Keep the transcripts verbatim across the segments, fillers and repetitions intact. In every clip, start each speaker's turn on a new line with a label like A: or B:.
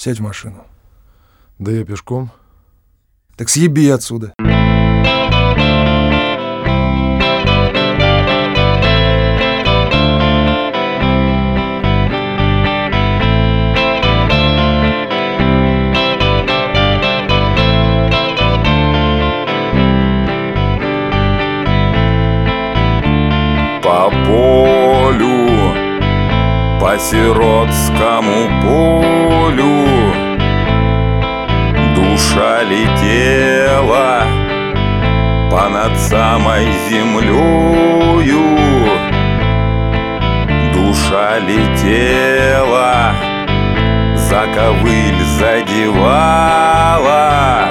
A: Сядь в машину.
B: Да я пешком.
A: Так съеби отсюда.
C: По полю, по сиротскому полю душа летела понад самой землею. Душа летела, за ковыль задевала,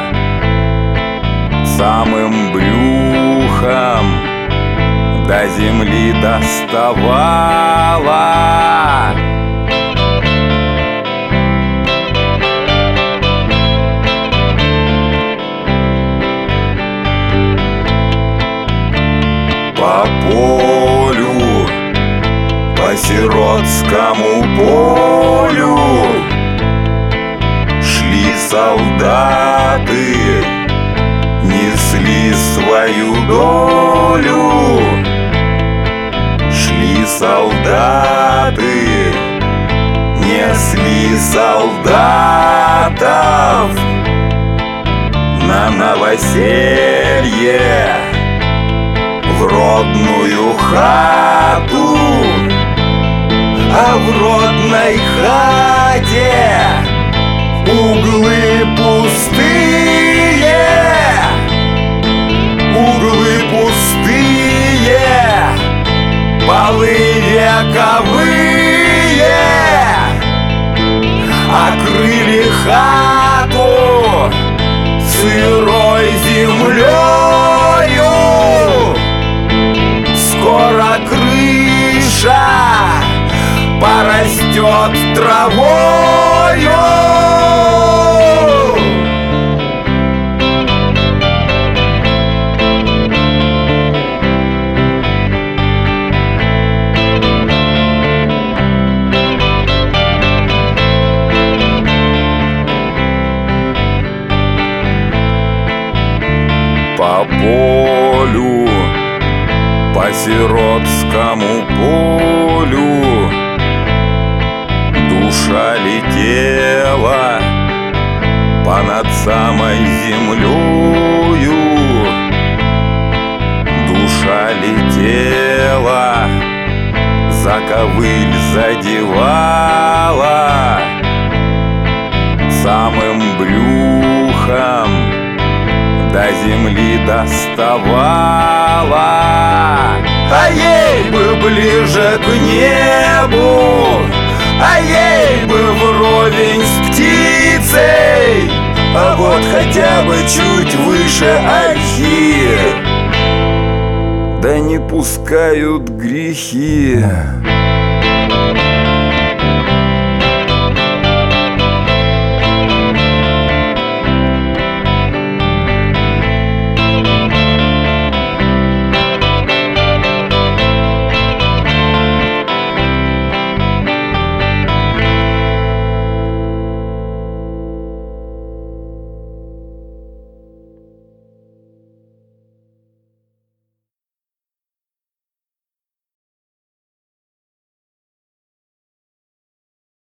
C: самым брюхом до земли доставала. По полю, по сиротскому полю шли солдаты, несли свою долю. Шли солдаты, несли солдатов на новоселье в родную хату. А в родной хате углы пустые, углы пустые, полы вековые, окрыли хату сырой землею. Скоро крыша порастет травою. По полю, по сиротскому полю душа летела понад самой землею. Душа летела, за ковыль задевала, самым брюхом до земли доставала. А ей бы ближе к небу, а ей бы вровень с птицей, а вот хотя бы чуть выше ольхи. Да не пускают грехи.